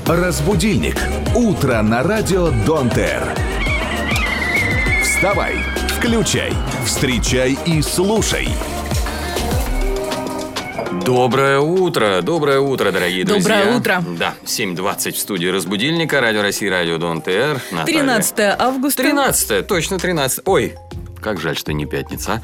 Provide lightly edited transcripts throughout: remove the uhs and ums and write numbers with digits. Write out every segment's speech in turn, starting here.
Разбудильник. Утро на радио Донт Эр. Вставай, включай, встречай и слушай. Доброе утро, дорогие друзья. Доброе утро. Да, 7:20 в студии Разбудильника, Радио России, Радио Донт Эр. 13 августа. 13, точно 13. Ой, как жаль, что не пятница.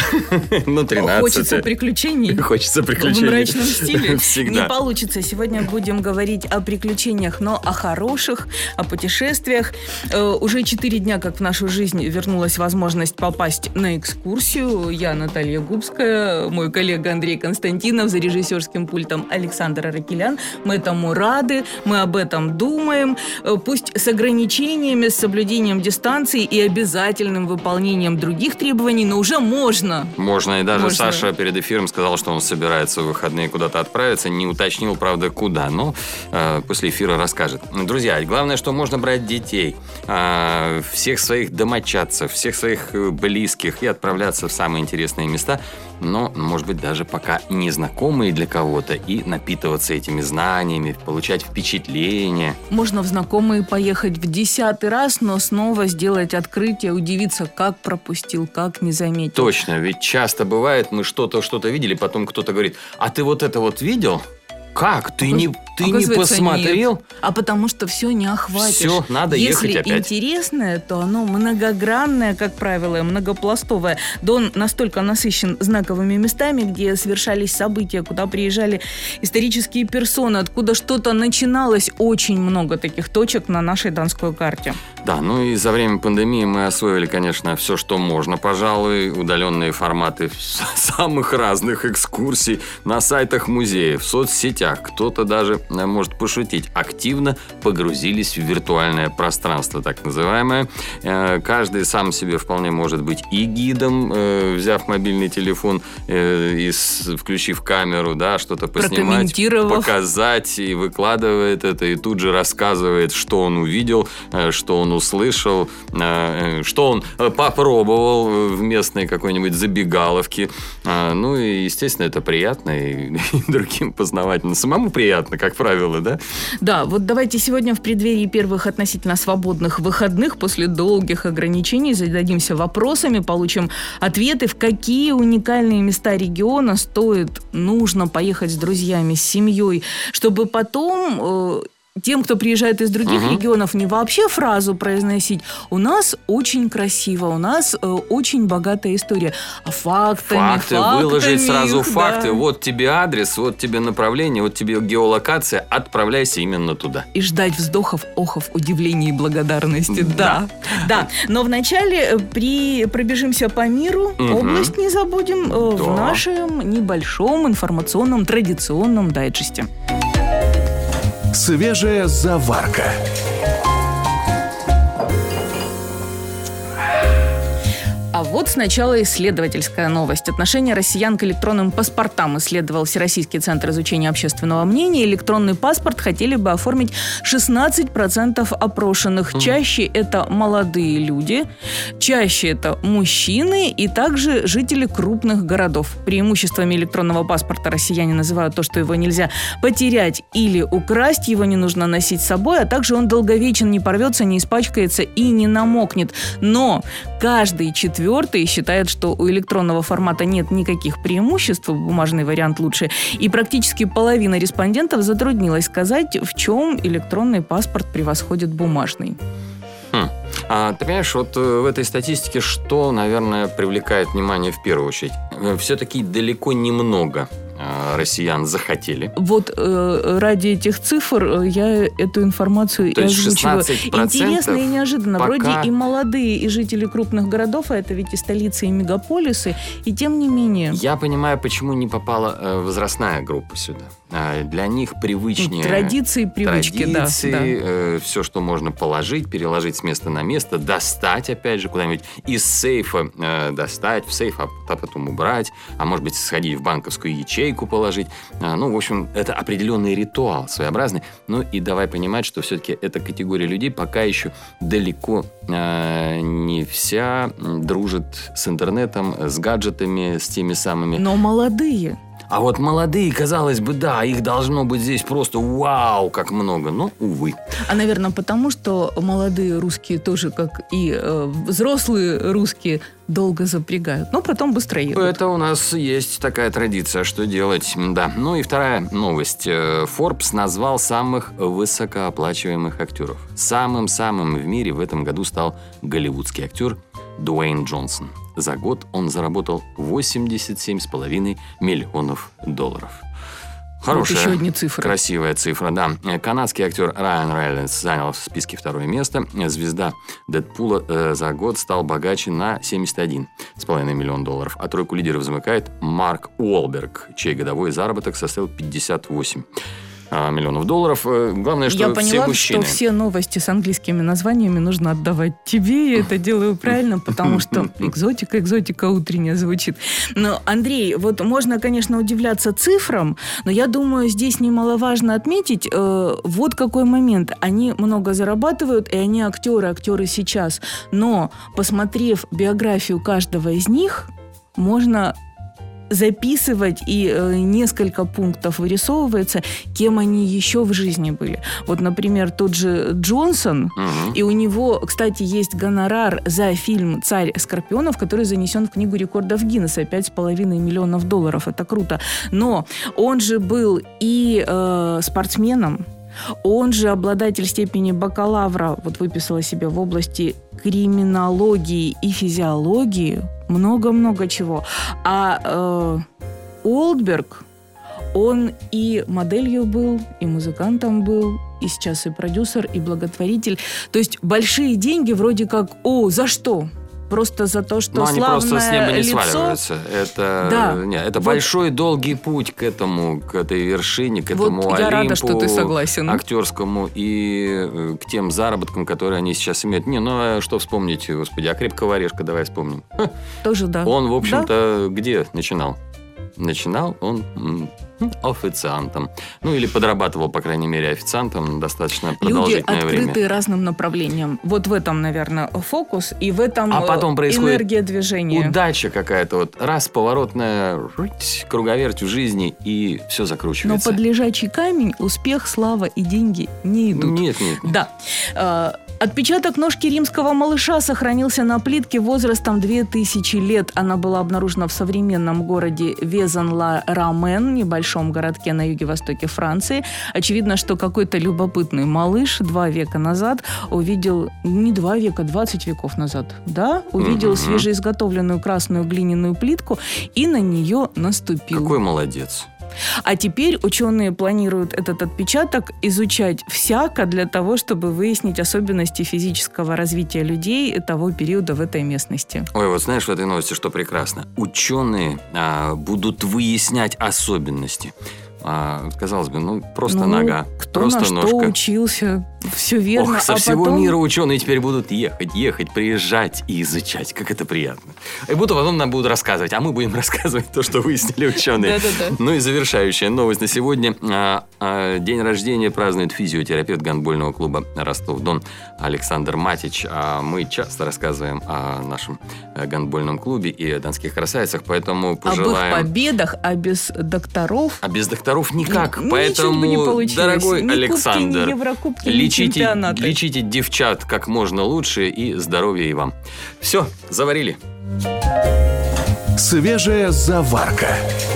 Ну, 13. Хочется приключений. Хочется приключений. В мрачном стиле. Всегда. Не получится. Сегодня будем говорить о приключениях, но о хороших, о путешествиях. Уже 4 дня, как в нашу жизнь вернулась возможность попасть на экскурсию. Я, Наталья Губская, мой коллега Андрей Константинов, за режиссерским пультом Александр Аракелян. Мы этому рады, мы об этом думаем. Пусть с ограничениями, с соблюдением дистанции и обязательным выполнением других требований, но уже можно. Можно, и даже Саша перед эфиром сказал, что он собирается в выходные куда-то отправиться, не уточнил, правда, куда, но после эфира расскажет. Друзья, главное, что можно брать детей, всех своих домочадцев, всех своих близких и отправляться в самые интересные места, но, может быть, даже пока незнакомые для кого-то, и напитываться этими знаниями, получать впечатления. Можно в знакомые поехать в 10-й раз, но снова сделать открытие, удивиться, как пропустил, как не заметил. Точно, ведь часто бывает, мы что-то видели, потом кто-то говорит: а ты вот это вот видел? Как? Ты не посмотрел? Нет. А потому что все не охватишь. Все, надо ехать опять. Если интересное, то оно многогранное, как правило, многопластовое. Дон настолько насыщен знаковыми местами, где совершались события, куда приезжали исторические персоны, откуда что-то начиналось. Очень много таких точек на нашей донской карте. Да, ну и за время пандемии мы освоили, конечно, все, что можно, пожалуй. Удаленные форматы самых разных экскурсий на сайтах музеев, в соцсетях. Кто-то даже может пошутить. Активно погрузились в виртуальное пространство, так называемое. Каждый сам себе вполне может быть и гидом, взяв мобильный телефон и включив камеру, да, что-то поснимать, показать, и выкладывает это, и тут же рассказывает, что он увидел, что он услышал, что он попробовал в местной какой-нибудь забегаловке. Ну и, естественно, это приятно, и другим познавательно. Самому приятно, как правило, да? Да, вот давайте сегодня в преддверии первых относительно свободных выходных, после долгих ограничений, зададимся вопросами, получим ответы, в какие уникальные места региона нужно поехать с друзьями, с семьей, чтобы потом... Тем, кто приезжает из других регионов, не вообще фразу произносить: у нас очень красиво, у нас очень богатая история, а фактами, выложить сразу да. факты. Вот тебе адрес, вот тебе направление, вот тебе геолокация, отправляйся именно туда. И ждать вздохов, охов, удивлений и благодарности. Да. Но вначале пробежимся по миру, область не забудем, в нашем небольшом информационном традиционном дайджесте. Свежая заварка. А вот сначала исследовательская новость. Отношение россиян к электронным паспортам исследовал Всероссийский центр изучения общественного мнения. Электронный паспорт хотели бы оформить 16% опрошенных. Чаще это молодые люди, чаще это мужчины и также жители крупных городов. Преимуществами электронного паспорта россияне называют то, что его нельзя потерять или украсть, его не нужно носить с собой, а также он долговечен, не порвется, не испачкается и не намокнет. Но каждый четвертый считает, что у электронного формата нет никаких преимуществ, бумажный вариант лучше, и практически половина респондентов затруднилась сказать, в чем электронный паспорт превосходит бумажный. Ты понимаешь, вот в этой статистике что, наверное, привлекает внимание в первую очередь? Все-таки далеко немного россиян захотели. Вот ради этих цифр я эту информацию то и есть озвучиваю. 16% Интересно и неожиданно. пока... Вроде и молодые, и жители крупных городов, а это ведь и столицы, и мегаполисы, и тем не менее. Я понимаю, почему не попала возрастная группа сюда. Для них привычнее... Традиции, привычки, да. Все, что можно положить, переложить с места на место, достать, опять же, куда-нибудь из сейфа достать, в сейф, а потом убрать, а может быть, сходить в банковскую ячейку положить. В общем, это определенный ритуал своеобразный. Ну и давай понимать, что все-таки эта категория людей пока еще далеко не вся дружит с интернетом, с гаджетами, с теми самыми. Но молодые. А вот молодые, казалось бы, да, их должно быть здесь просто вау, как много. Но, увы. А, наверное, потому что молодые русские тоже, как и взрослые русские, долго запрягают, но потом быстро едут. Это у нас есть такая традиция, что делать, да. Ну и вторая новость. Forbes назвал самых высокооплачиваемых актеров. Самым-самым в мире в этом году стал голливудский актер Дуэйн Джонсон. За год он заработал $87,5 миллионов. Хорошая, вот еще одни цифры. Красивая цифра, да. Канадский актер Райан Рейнольдс занял в списке 2 место. Звезда Дэдпула за год стал богаче на $71,5 миллиона. А тройку лидеров замыкает Марк Уолберг, чей годовой заработок составил $58 миллионов. Главное, что я все поняла, мужчины. что все новости с английскими названиями нужно отдавать тебе, и это делаю правильно, потому что экзотика утренняя звучит. Но, Андрей, вот можно, конечно, удивляться цифрам, но я думаю, здесь немаловажно отметить вот какой момент. Они много зарабатывают, и они актеры сейчас. Но, посмотрев биографию каждого из них, можно записывать, и несколько пунктов вырисовывается, кем они еще в жизни были. Вот, например, тот же Джонсон, и у него, кстати, есть гонорар за фильм «Царь Скорпионов», который занесен в книгу рекордов Гиннесса, $5,5 миллионов. Это круто. Но он же был и спортсменом, он же обладатель степени бакалавра, вот выписала себе в области криминологии и физиологии, много-много чего. А Уолберг, он и моделью был, и музыкантом был, и сейчас и продюсер, и благотворитель. То есть большие деньги вроде как, за что? Просто за то, что они славное просто с неба не лицо. сваливаются. Это большой долгий путь к этой вершине, к этому вот я Олимпу рада, что ты согласен. актерскому и к тем заработкам, которые они сейчас имеют. Что вспомнить, господи, а «Крепкого орешка» давай вспомним. Тоже да. Он, в общем-то, где начинал? Начинал он официантом. Или подрабатывал, по крайней мере, официантом достаточно продолжительное время. Люди открыты разным направлениям. Вот в этом, наверное, фокус, и в этом потом происходит энергия движения. Удача какая-то, поворотная круговерть в жизни, и все закручивается. Но под лежачий камень успех, слава и деньги не идут. Нет. Да. Отпечаток ножки римского малыша сохранился на плитке возрастом 2000 лет. Она была обнаружена в современном городе Везен-ла-Рамен, небольшом городке на юге-востоке Франции. Очевидно, что какой-то любопытный малыш 2 века назад увидел, не 2 века, 20 веков назад, увидел свежеизготовленную красную глиняную плитку и на нее наступил. Какой молодец. А теперь ученые планируют этот отпечаток изучать всяко для того, чтобы выяснить особенности физического развития людей того периода в этой местности. Ой, вот знаешь, в этой новости что прекрасно. Ученые будут выяснять особенности. Казалось бы, просто нога, кто просто на ножка. Что учился, все верно. Со всего мира ученые теперь будут ехать, приезжать и изучать. Как это приятно. И потом нам будут рассказывать, а мы будем рассказывать то, что выяснили ученые. Да. И завершающая новость на сегодня. День рождения празднует физиотерапевт гандбольного клуба «Ростов-Дон» Александр Матич. Мы часто рассказываем о нашем гандбольном клубе и о донских красавицах, поэтому пожелаем... Об их победах, а без докторов... никак. Ничего Поэтому, бы не получилось. дорогой ни Александр, кубки, ни Еврокубки, ни чемпионаты. лечите девчат как можно лучше, и здоровья и вам. Все, заварили. Свежая заварка.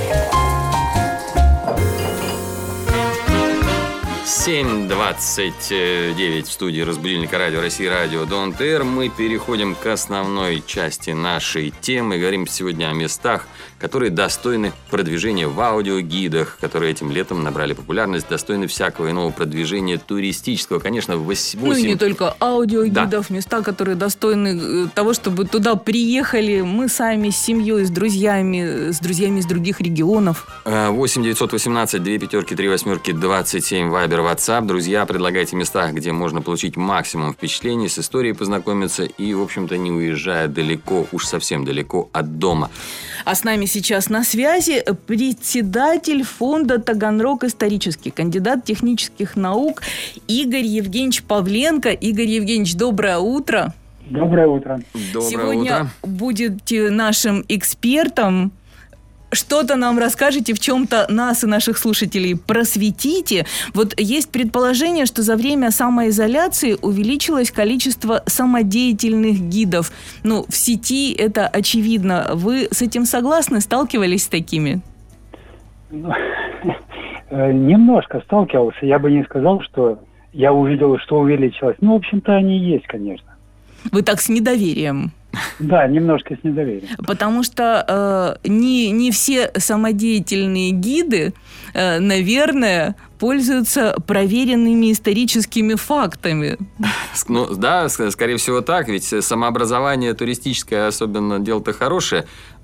7:29 в студии «Разбудильника» радио России, радио Дон ТР. Мы переходим к основной части нашей темы. Говорим сегодня о местах, которые достойны продвижения в аудиогидах, которые этим летом набрали популярность, достойны всякого иного продвижения туристического. Конечно, 8... и не только аудиогидов, места, которые достойны того, чтобы туда приехали мы сами с семьей, с друзьями из других регионов. 8 918 2 5 3 8 27 Вайбер, WhatsApp. Друзья, предлагайте места, где можно получить максимум впечатлений, с историей познакомиться и, в общем-то, не уезжая далеко, уж совсем далеко от дома. А с нами сейчас на связи председатель фонда «Таганрог исторический», кандидат технических наук Игорь Евгеньевич Павленко. Игорь Евгеньевич, доброе утро. Доброе утро. Сегодня будете нашим экспертом. что-то нам расскажете, в чем-то нас и наших слушателей просветите. Вот есть предположение, что за время самоизоляции увеличилось количество самодеятельных гидов. Ну, в сети это очевидно. Вы с этим согласны? Сталкивались с такими? Немножко сталкивался. Я бы не сказал, что я увидел, что увеличилось. Ну, в общем-то, они есть, конечно. Вы так с недоверием? Да, немножко с недоверием. Потому что не все самодеятельные гиды, наверное, пользуются проверенными историческими фактами. Ну, да, скорее всего так, ведь самообразование туристическое особенно дело-то хорошее,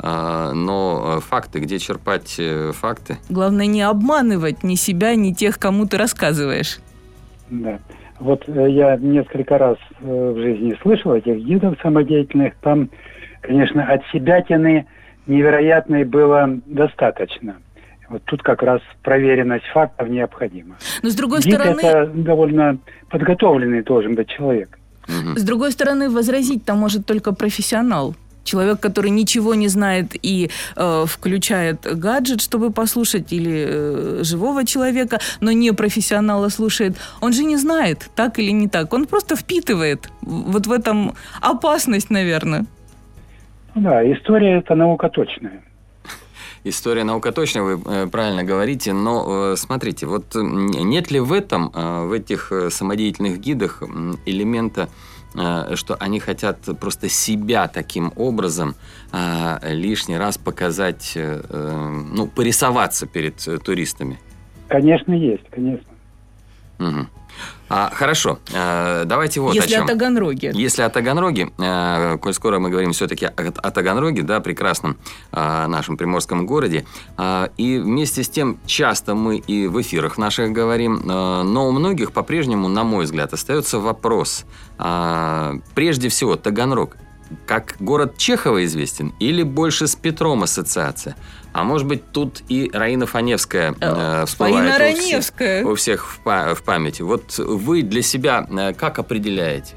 но факты, где черпать факты? Главное не обманывать ни себя, ни тех, кому ты рассказываешь. Да. Вот я несколько раз в жизни слышал этих гидов самодеятельных. Там, конечно, отсебятины невероятной было достаточно. Вот тут как раз проверенность фактов необходима. Но с другой гид стороны... это довольно подготовленный должен быть человек. С другой стороны, возразить-то может только профессионал. Человек, который ничего не знает и включает гаджет, чтобы послушать, или живого человека, но не профессионала слушает, он же не знает, так или не так. Он просто впитывает. Вот в этом опасность, наверное. Да, история – это наука точная. История наука точная, вы правильно говорите, но смотрите, вот нет ли в этом, в этих самодеятельных гидах элемента, что они хотят просто себя таким образом лишний раз показать, ну, порисоваться перед туристами? Конечно, есть, конечно. Угу. Хорошо, давайте вот если о чем. О Таганроге. Если о Таганроге, коль скоро мы говорим все-таки о Таганроге, да, прекрасном нашем приморском городе, и вместе с тем часто мы и в эфирах наших говорим, но у многих по-прежнему, на мой взгляд, остается вопрос. Прежде всего, Таганрог как город Чехова известен или больше с Петром ассоциация? А может быть, тут и Раиса Фаневская всплывает у всех в памяти. Вот вы для себя как определяете?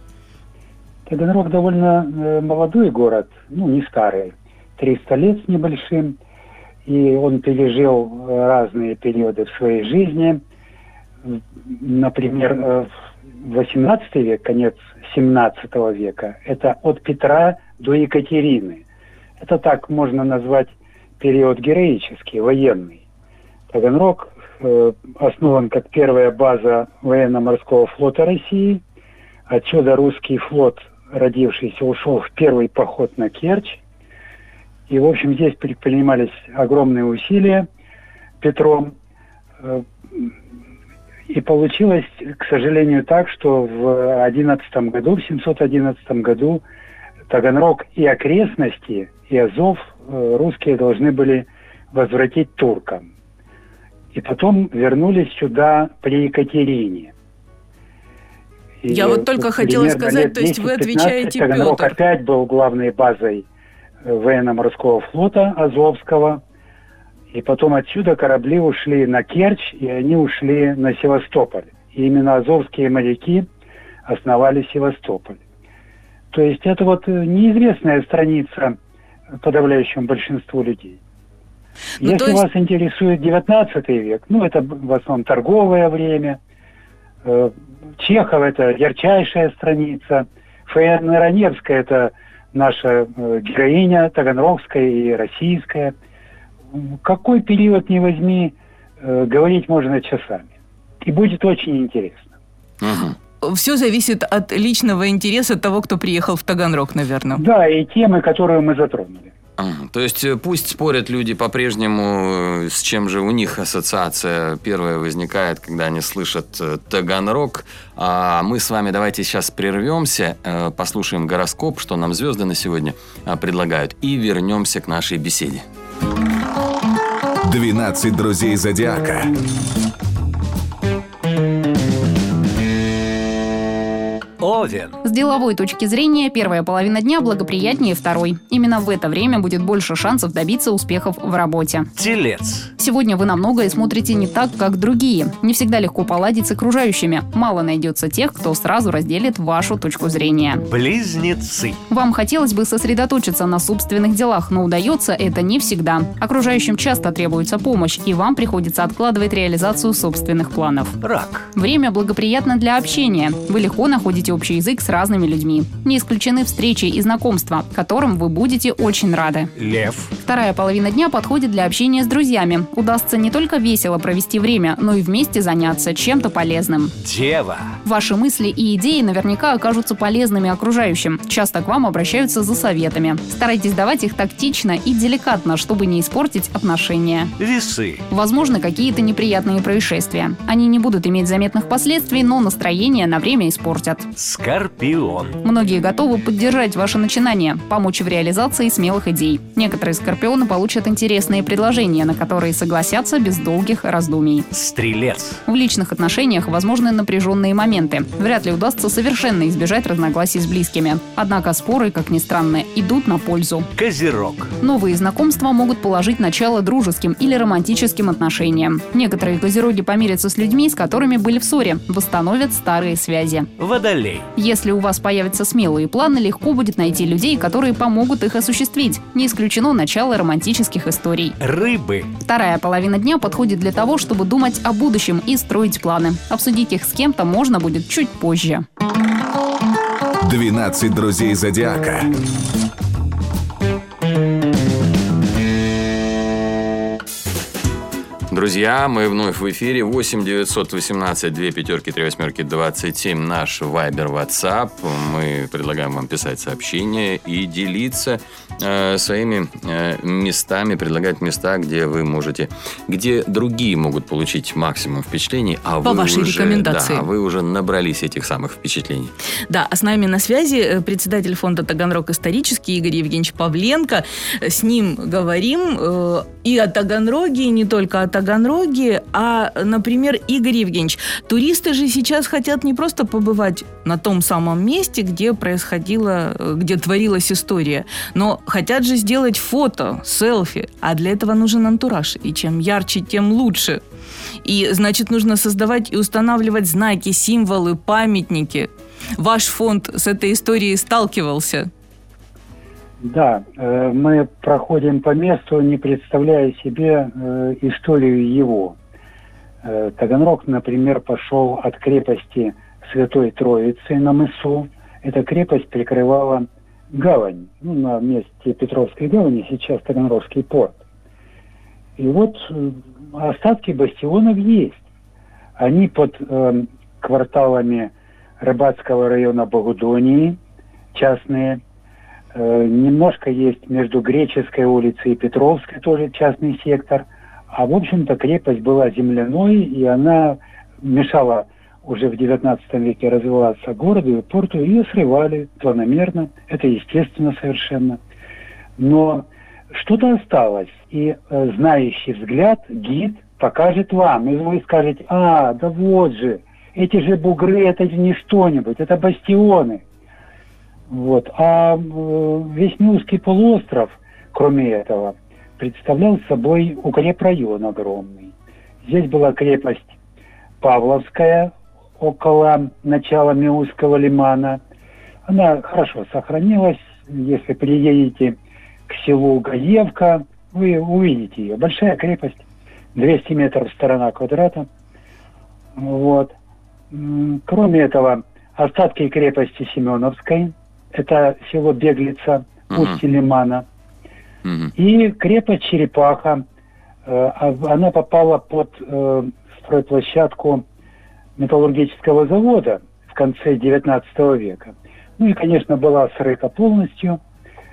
Таганрог довольно молодой город, ну, не старый, 300 лет с небольшим, и он пережил разные периоды в своей жизни. Например, 18 век, конец 17 века, это от Петра до Екатерины. Это так можно назвать период героический, военный. Таганрог основан как первая база военно-морского флота России. Отсюда русский флот, родившийся, ушел в первый поход на Керчь. И, в общем, здесь предпринимались огромные усилия Петром. И получилось, к сожалению, так, что в 711 году Таганрог и окрестности, и Азов русские должны были возвратить туркам. И потом вернулись сюда при Екатерине. И я вот только хотела сказать, то есть вы отвечаете Таганрог Петр. опять был главной базой военно-морского флота Азовского. И потом отсюда корабли ушли на Керчь, и они ушли на Севастополь. И именно азовские моряки основали Севастополь. То есть это вот неизвестная страница подавляющему большинству людей. Если вас интересует 19 век, ну, это в основном торговое время. Чехов – это ярчайшая страница. Ф.Н. Раневская – это наша героиня, таганрогская и российская. Какой период ни возьми, говорить можно часами. И будет очень интересно. Угу. Все зависит от личного интереса того, кто приехал в Таганрог, наверное. Да, и темы, которые мы затронули. То есть пусть спорят люди по-прежнему, с чем же у них ассоциация первая возникает, когда они слышат Таганрог. А мы с вами давайте сейчас прервемся, послушаем гороскоп, что нам звезды на сегодня предлагают, и вернемся к нашей беседе. 12 друзей Зодиака. Овен. С деловой точки зрения, первая половина дня благоприятнее второй. Именно в это время будет больше шансов добиться успехов в работе. Телец. Сегодня вы на многое смотрите не так, как другие. Не всегда легко поладить с окружающими. Мало найдется тех, кто сразу разделит вашу точку зрения. Близнецы. Вам хотелось бы сосредоточиться на собственных делах, но удается это не всегда. Окружающим часто требуется помощь, и вам приходится откладывать реализацию собственных планов. Рак. Время благоприятно для общения. Вы легко находите общий язык с разными людьми. Не исключены встречи и знакомства, которым вы будете очень рады. Лев. Вторая половина дня подходит для общения с друзьями. Удастся не только весело провести время, но и вместе заняться чем-то полезным. Дева. Ваши мысли и идеи наверняка окажутся полезными окружающим. Часто к вам обращаются за советами. Старайтесь давать их тактично и деликатно, чтобы не испортить отношения. Весы. Возможно, какие-то неприятные происшествия. Они не будут иметь заметных последствий, но настроение на время испортят. Скорпион. Многие готовы поддержать ваши начинания, помочь в реализации смелых идей. Некоторые скорпионы получат интересные предложения, на которые согласятся без долгих раздумий. Стрелец. В личных отношениях возможны напряженные моменты. Вряд ли удастся совершенно избежать разногласий с близкими. Однако споры, как ни странно, идут на пользу. Козерог. Новые знакомства могут положить начало дружеским или романтическим отношениям. Некоторые козероги помирятся с людьми, с которыми были в ссоре, восстановят старые связи. Водолей. Если у вас появятся смелые планы, легко будет найти людей, которые помогут их осуществить. Не исключено начало романтических историй. Рыбы. Вторая половина дня подходит для того, чтобы думать о будущем и строить планы. Обсудить их с кем-то можно будет чуть позже. 12 друзей зодиака. Друзья, мы вновь в эфире. 8 918 2 пятерки 3 восьмерки 27 наш Вайбер, WhatsApp. Мы предлагаем вам писать сообщения и делиться своими местами, предлагать места, где вы можете, где другие могут получить максимум впечатлений, а по вы вашей уже, рекомендации. Да, вы уже набрались этих самых впечатлений. Да, а с нами на связи председатель фонда «Таганрог исторический» Игорь Евгеньевич Павленко. С ним говорим и о Таганроге, и не только о Таганроге, а, например, Игорь Евгеньевич, туристы же сейчас хотят не просто побывать на том самом месте, где происходило, где творилась история, но хотят же сделать фото, селфи, а для этого нужен антураж, и чем ярче, тем лучше. И, значит, нужно создавать и устанавливать знаки, символы, памятники. Ваш фонд с этой историей сталкивался? Да, мы проходим по месту, не представляя себе историю его. Таганрог, например, пошел от крепости Святой Троицы на мысу. Эта крепость прикрывала гавань. На месте Петровской гавани сейчас Таганрогский порт. И вот остатки бастионов есть. Они под кварталами Рыбацкого района Богудонии, частные. Немножко есть между Греческой улицей и Петровской, тоже частный сектор. А, в общем-то, крепость была земляной, и она мешала уже в XIX веке развиваться городу и порту. Ее срывали планомерно, это естественно совершенно. Но что-то осталось, и знающий взгляд гид покажет вам, и вы скажете: да вот же, эти же бугры, это не что-нибудь, это бастионы. Вот. А весь Милский полуостров, кроме этого, представлял собой укрепрайон огромный. Здесь была крепость Павловская, около начала Миусского лимана. Она хорошо сохранилась. Если приедете к селу Гаевка, вы увидите ее. Большая крепость, 200 метров сторона квадрата. Вот. Кроме этого, остатки крепости Семеновской. Это село Беглица, устье лимана. И крепость Черепаха. Она попала под стройплощадку металлургического завода в конце XIX века. Ну и, конечно, была срыта полностью.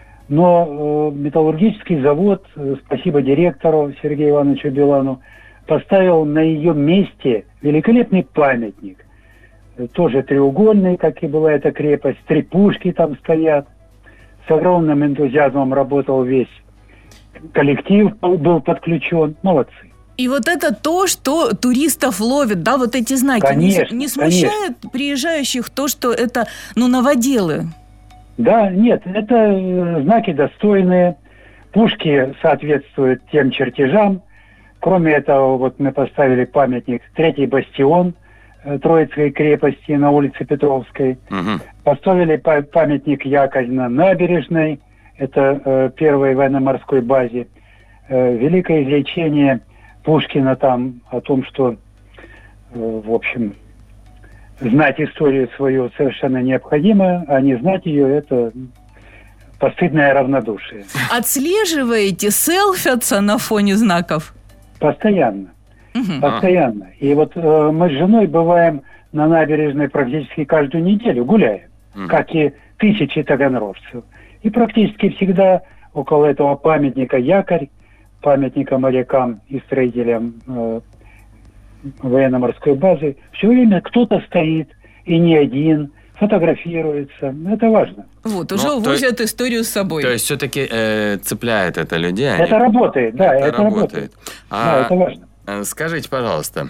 Но металлургический завод, спасибо директору Сергею Ивановичу Билану, поставил на ее месте великолепный памятник. Тоже треугольный, как и была эта крепость. 3 пушки там стоят. С огромным энтузиазмом работал весь коллектив, был подключен. Молодцы. И вот это то, что туристов ловит, да, вот эти знаки. Конечно, не смущает приезжающих то, что это, новоделы? Да, нет, это знаки достойные. Пушки соответствуют тем чертежам. Кроме этого, вот мы поставили памятник «Третий бастион» Троицкой крепости на улице Петровской. Угу. Поставили памятник якорь на набережной. Это первой военно-морской базе. Великое изречение Пушкина там о том, что, в общем, знать историю свою совершенно необходимо, а не знать ее – это постыдное равнодушие. Отслеживаете, селфятся на фоне знаков? Постоянно. Постоянно. И вот мы с женой бываем на набережной практически каждую неделю, гуляем, как и тысячи таганрожцев. И практически всегда около этого памятника якорь, памятника морякам и строителям военно-морской базы, все время кто-то стоит, и не один, фотографируется. Это важно. Вот, уже увозят историю с собой. То есть все-таки цепляет это людей? Это работает, да, это работает. Да, это важно. Скажите, пожалуйста,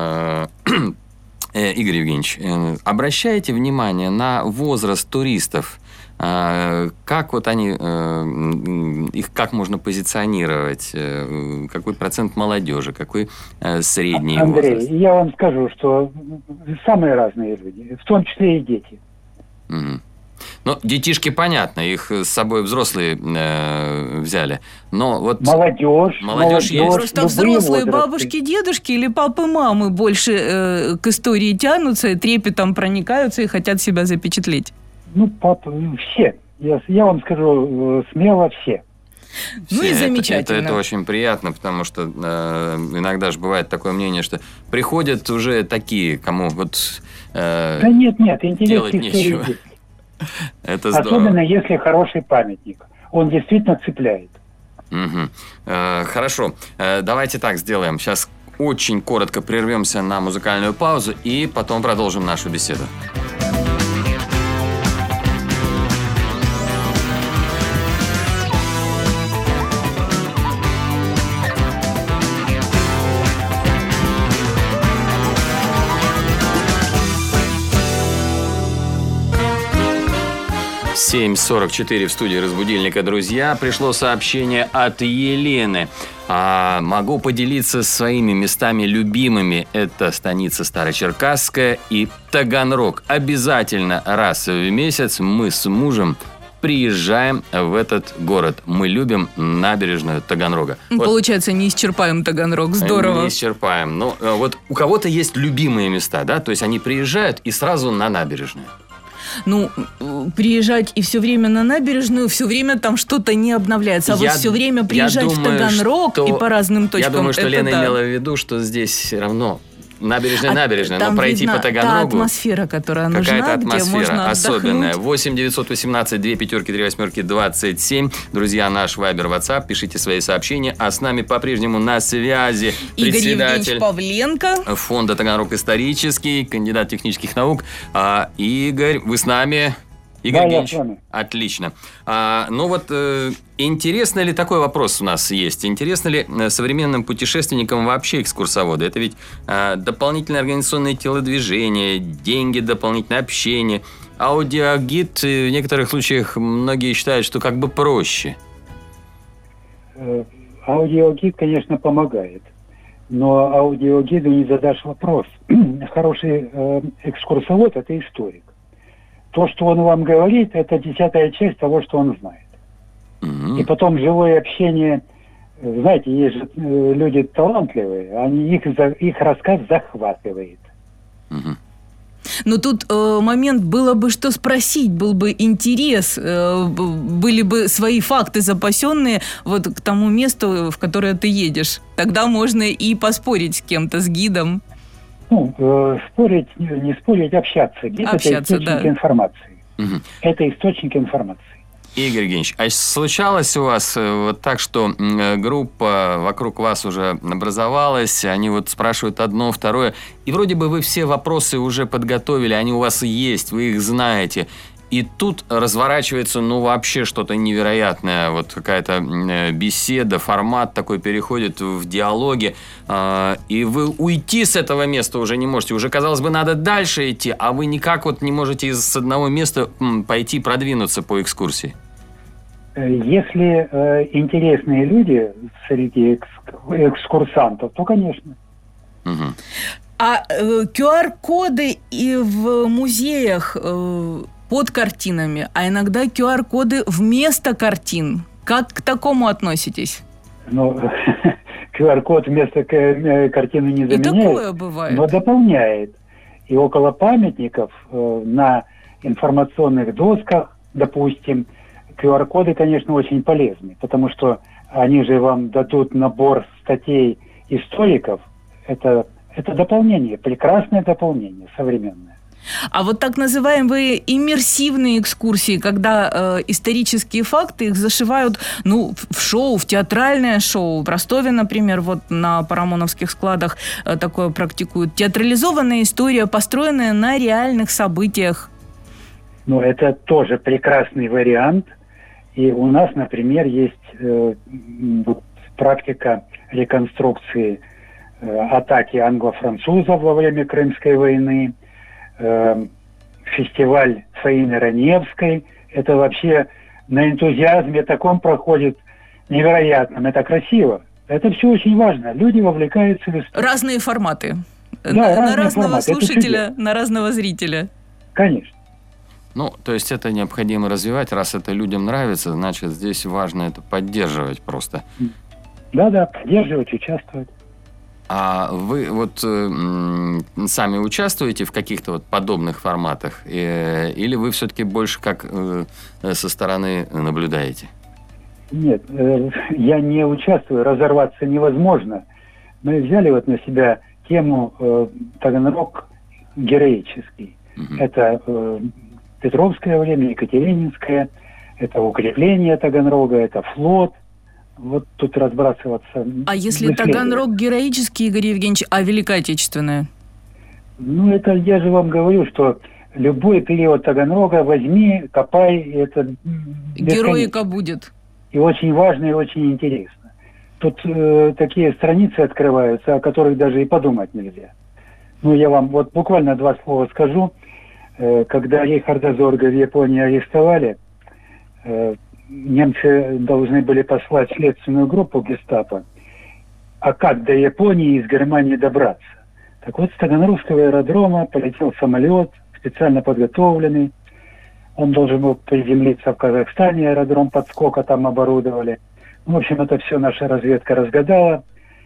Игорь Евгеньевич, обращайте внимание на возраст туристов. Как вот они, их как можно позиционировать? Какой процент молодежи, какой средний Андрей, возраст? я вам скажу, что самые разные люди, в том числе и дети. Угу. Ну, детишки, понятно, их с собой взрослые взяли. Но вот молодежь есть. Просто взрослые бабушки, дедушки или папы, мамы больше к истории тянутся, и трепетом проникаются и хотят себя запечатлеть. Все. Я вам скажу смело, все. Ну и замечательно. Это очень приятно, потому что иногда же бывает такое мнение, что приходят уже такие, кому вот да нет, делать интересные нечего. истории. Это здорово. Особенно если хороший памятник. Он действительно цепляет. Угу. Хорошо. Давайте так сделаем. Сейчас очень коротко прервемся на музыкальную паузу и потом продолжим нашу беседу. В 7:44 в студии «Разбудильника», друзья. Пришло сообщение от Елены. Могу поделиться своими местами любимыми. Это станица Старочеркасская и Таганрог. Обязательно раз в месяц мы с мужем приезжаем в этот город. Мы любим набережную Таганрога. Получается, не исчерпаем Таганрог. Здорово. Не исчерпаем. Но вот у кого-то есть любимые места, да? То есть они приезжают и сразу на набережную. Приезжать и все время на набережную, все время там что-то не обновляется. А вот все время приезжать в Таганрог и по разным точкам. Я думаю, что Лена имела в виду, что здесь все равно набережная, но пройти по Таганрогу... Та атмосфера, которая нужна, какая-то атмосфера где можно особенная. отдохнуть. 8 918 2 5 3 8 27. Друзья, наш Вайбер, WhatsApp. Пишите свои сообщения. А с нами по-прежнему на связи Игорь председатель Евгеньевич Павленко. фонда Таганрог исторический, кандидат технических наук. Игорь, вы с нами? Игорь Евгеньевич, отлично. Интересно ли такой вопрос у нас есть? Интересно ли современным путешественникам вообще экскурсоводы? Это ведь дополнительные организационные телодвижения, деньги, дополнительное общение. Аудиогид в некоторых случаях многие считают, что как бы проще. Аудиогид, конечно, помогает. Но аудиогиду не задашь вопрос. Хороший экскурсовод – это историк. То, что он вам говорит, это 10-я часть того, что он знает. И потом живое общение, знаете, есть же люди талантливые, их рассказ захватывает. Но тут момент было бы что спросить, был бы интерес, были бы свои факты запасенные вот к тому месту, в которое ты едешь. Тогда можно и поспорить с кем-то, с гидом. Спорить, не спорить, общаться. Гид – это источник информации. Это источник информации. Игорь Евгеньевич, а случалось у вас вот так, что группа вокруг вас уже образовалась, они вот спрашивают одно, второе, и вроде бы вы все вопросы уже подготовили, они у вас есть, вы их знаете, И тут разворачивается, вообще что-то невероятное. Вот какая-то беседа, формат такой переходит в диалоги. И вы уйти с этого места уже не можете. Уже, казалось бы, надо дальше идти, а вы никак не можете с одного места пойти продвинуться по экскурсии. Если интересные люди среди экскурсантов, то, конечно. Угу. А QR-коды и в музеях под картинами, а иногда QR-коды вместо картин. Как к такому относитесь? QR-код вместо картины не заменяет, и такое бывает, но дополняет. И около памятников на информационных досках, допустим, QR-коды, конечно, очень полезны, потому что они же вам дадут набор статей историков. Это дополнение, прекрасное дополнение, современное. А вот так называемые иммерсивные экскурсии, когда исторические факты их зашивают в шоу, в театральное шоу. В Ростове, например, на Парамоновских складах такое практикуют. Театрализованная история, построенная на реальных событиях. Это тоже прекрасный вариант. И у нас, например, есть практика реконструкции атаки англо-французов во время Крымской войны, фестиваль Фаины Раневской. Это вообще на энтузиазме таком проходит невероятном. Это красиво. Это все очень важно. Люди вовлекаются в историю. Разные форматы. Да, на разного форматы. слушателя, на разного зрителя. Конечно. То есть это необходимо развивать. Раз это людям нравится, значит, здесь важно это поддерживать просто. Да, поддерживать, участвовать. А вы сами участвуете в каких-то подобных форматах? Или вы все-таки больше как со стороны наблюдаете? Нет, я не участвую, разорваться невозможно. Мы взяли на себя тему Таганрог героический. Угу. Это Петровское время, Екатерининское, это укрепление Таганрога, это флот. Тут разбрасываться... А если Таганрог героический, Игорь Евгеньевич, а Великая Отечественная? Это я же вам говорю, что любой период Таганрога возьми, копай, это... Героика будет. И очень важно, и очень интересно. Тут такие страницы открываются, о которых даже и подумать нельзя. Я вам буквально 2 слова скажу. Когда Рейхарда Зорга в Японии арестовали, немцы должны были послать следственную группу гестапо. А как до Японии из Германии добраться? Так с Таганрогского аэродрома полетел самолет, специально подготовленный. Он должен был приземлиться в Казахстане, аэродром подскока там оборудовали. В общем, это все наша разведка разгадала.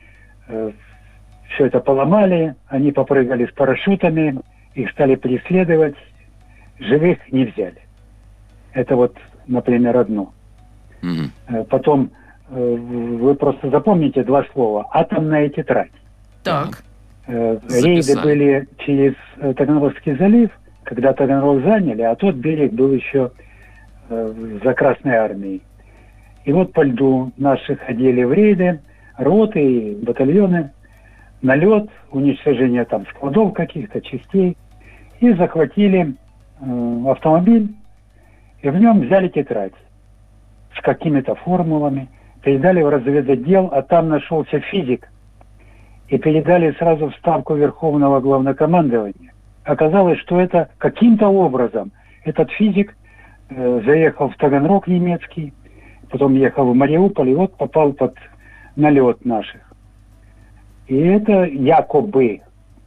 Все это поломали, они попрыгали с парашютами, их стали преследовать, живых не взяли. Это например, одно. Mm-hmm. Потом вы просто запомните 2 слова. Атомная тетрадь. Так. Рейды были через Таганрогский залив, когда Таганрог заняли, а тот берег был еще за Красной армией. И по льду наши ходили в рейды, роты и батальоны, налет, уничтожение складов каких-то, частей. И захватили автомобиль, и в нем взяли тетрадь с какими-то формулами, передали в разведотдел, а там нашелся физик. И передали сразу в ставку Верховного Главнокомандования. Оказалось, что это каким-то образом этот физик заехал в Таганрог немецкий, потом ехал в Мариуполь и попал под налет наших. И это якобы,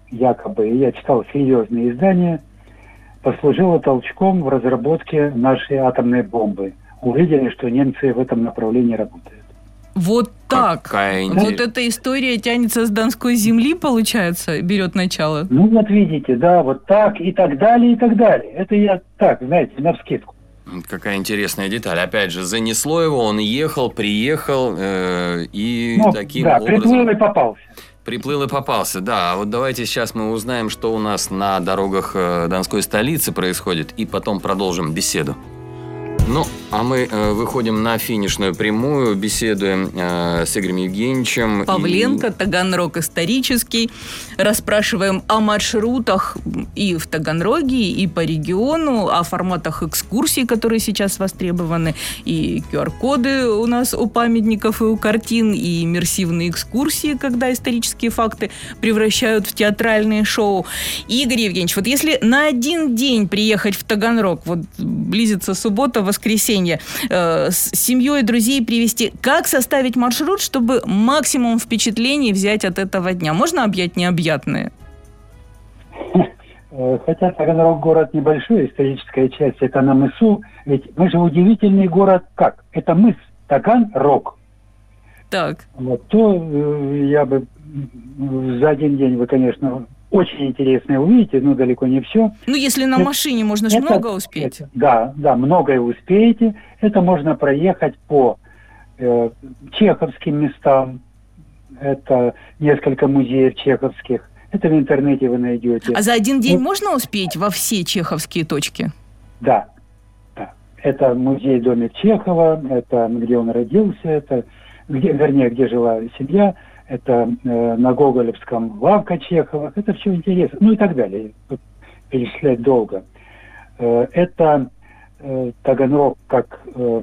я читал серьезные издания, послужило толчком в разработке нашей атомной бомбы. Увидели, что немцы в этом направлении работают. Вот так. Эта история тянется с Донской земли, получается, берет начало. Видите, да, так и так далее, и так далее. Это я так, знаете, навскидку. Какая интересная деталь. Опять же, занесло его, он приехал, и таким образом... приплыл и попался. Приплыл и попался, да. А давайте сейчас мы узнаем, что у нас на дорогах Донской столицы происходит, и потом продолжим беседу. Ну, а мы выходим на финишную прямую, беседуем с Игорем Евгеньевичем. Павленко, Таганрог исторический. Расспрашиваем о маршрутах и в Таганроге, и по региону, о форматах экскурсий, которые сейчас востребованы, и QR-коды у нас у памятников и у картин, и иммерсивные экскурсии, когда исторические факты превращают в театральные шоу. Игорь Евгеньевич, вот если на один день приехать в Таганрог, вот близится суббота, воскресенье, с семьей, друзей привезти, как составить маршрут, чтобы максимум впечатлений взять от этого дня? Можно объять необъятное? Хотя Таганрог город небольшой, историческая часть это на мысу, ведь мы же удивительный город как? Это мыс, Таганрог. Так. Вот, то я бы за один день вы, конечно, очень интересное увидите, но далеко не все. Ну, если на машине, можно же много успеть. Да, многое успеете. Это можно проехать по чеховским местам. Это несколько музеев чеховских. Это в интернете вы найдете. А за один день можно успеть во все чеховские точки? Да. Это музей-домик Чехова, это где он родился, это где жила семья. Это на Гоголевском лавка Чехова, это все интересно, ну и так далее, перечислять долго. Это Таганрог как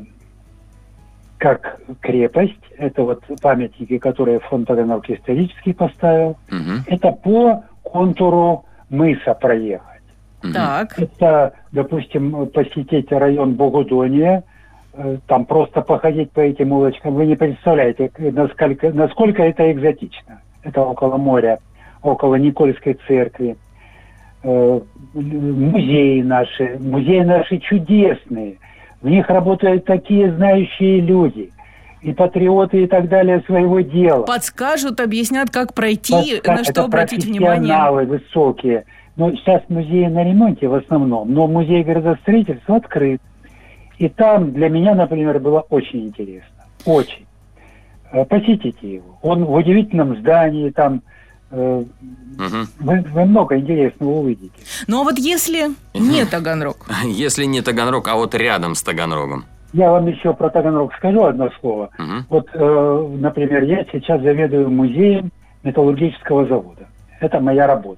крепость, это вот памятники, которые фонд Таганрог исторический поставил, это по контуру мыса проехать. Так. Это, допустим, посетить район Богудония, там просто походить по этим улочкам, вы не представляете, насколько это экзотично. Это около моря, около Никольской церкви. Музеи наши чудесные. В них работают такие знающие люди, и патриоты, и так далее своего дела. Подскажут, объяснят, как пройти, на что это обратить внимание. профессионалы высокие. Но сейчас музеи на ремонте в основном, но музей градостроительства открыт. И там для меня, например, было очень интересно. Очень. Посетите его. Он в удивительном здании, там вы много интересного увидите. Ну а вот если не Таганрог? Если не Таганрог, а вот рядом с Таганрогом. Я вам еще про Таганрог скажу одно слово. Вот, например, я сейчас заведую музеем металлургического завода. Это моя работа.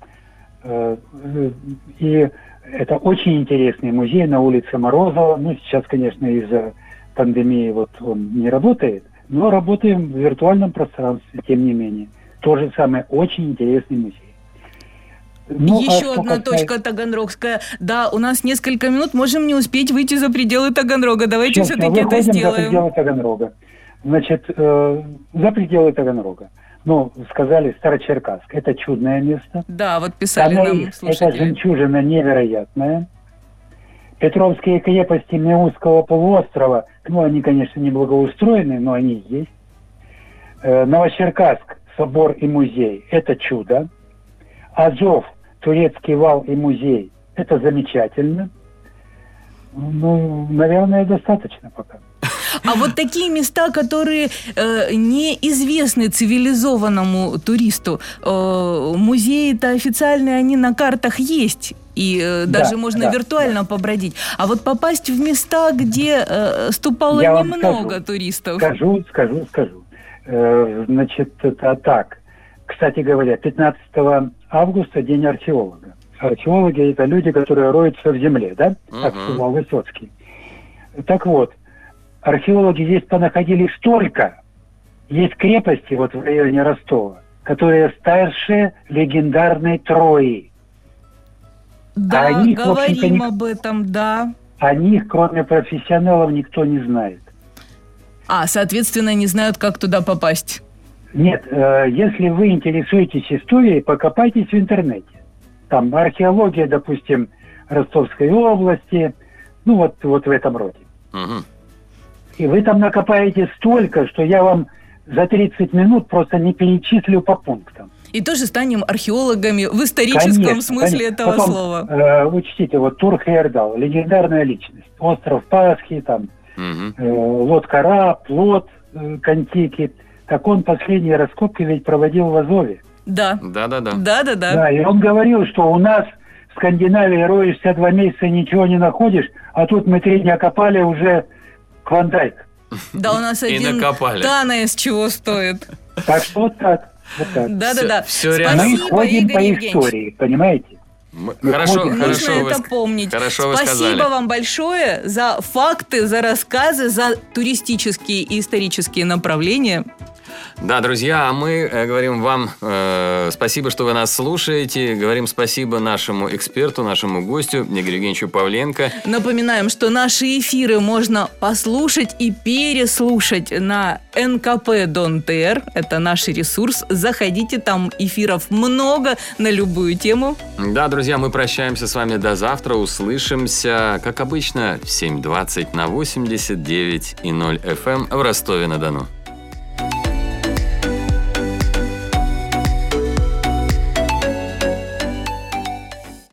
И это очень интересный музей на улице Морозова. Ну, сейчас, конечно, из-за пандемии вот он не работает, но работаем в виртуальном пространстве, тем не менее. То же самое, очень интересный музей. Ну, еще одна точка таганрогская. Да, у нас несколько минут, можем не успеть выйти за пределы Таганрога. Давайте все-таки это сделаем. За пределы Таганрога. Значит, за пределы Таганрога. Ну, сказали Старочеркасск. Это чудное место. Да, вот писали нам слушатели. Это жемчужина невероятная. Петровские крепости Меузского полуострова, ну, они, конечно, не благоустроены, но они есть. Новочеркасск, собор и музей – это чудо. Азов, турецкий вал и музей – это замечательно. Ну, наверное, достаточно пока. А вот такие места, которые неизвестны цивилизованному туристу, музеи-то официальные, они на картах есть, и даже можно виртуально побродить. А вот попасть в места, где ступало немного туристов. Скажу. Значит, это так. Кстати говоря, 15 августа день археолога. Археологи – это люди, которые роются в земле, да? Как сказал Высоцкий. Так вот, археологи здесь понаходили столько. Есть крепости вот в районе Ростова, которые старше легендарной Трои. Да, говорим об этом, да. О них, кроме профессионалов, никто не знает. Соответственно, не знают, как туда попасть. Нет, если вы интересуетесь историей, покопайтесь в интернете. Там археология, допустим, Ростовской области, ну вот в этом роде. И вы там накопаете столько, что я вам за 30 минут просто не перечислю по пунктам. И тоже станем археологами в историческом смысле этого слова. Учтите, вот Тур-Хейердал, легендарная личность. Остров Пасхи, там, лодка-Ра, плот Контики. Так он последние раскопки ведь проводил в Азове. Да. Да, и он говорил, что у нас в Скандинавии роешься 2 месяца, ничего не находишь, А тут мы 3 дня копали, уже Клондайк. Да у нас И один накопали. Танес чего стоит. Так что вот так. Вот так. Да-да-да. Всё рядом. Мы Спасибо, ходим Игорь по Евгеньевич. истории, понимаете? Хорошо, ходим. Нужно хорошо, это помнить. хорошо вы Спасибо сказали. вам большое за факты, за рассказы, за туристические и исторические направления. Да, друзья, а мы говорим вам спасибо, что вы нас слушаете. Говорим спасибо нашему эксперту, нашему гостю Игорю Евгеньевичу Павленко. Напоминаем, что наши эфиры можно послушать и переслушать на НКП.ТР. Это наш ресурс. Заходите, там эфиров много на любую тему. Да, друзья, мы прощаемся с вами до завтра. Услышимся, как обычно, в 7:20 на 89,0 FM в Ростове-на-Дону.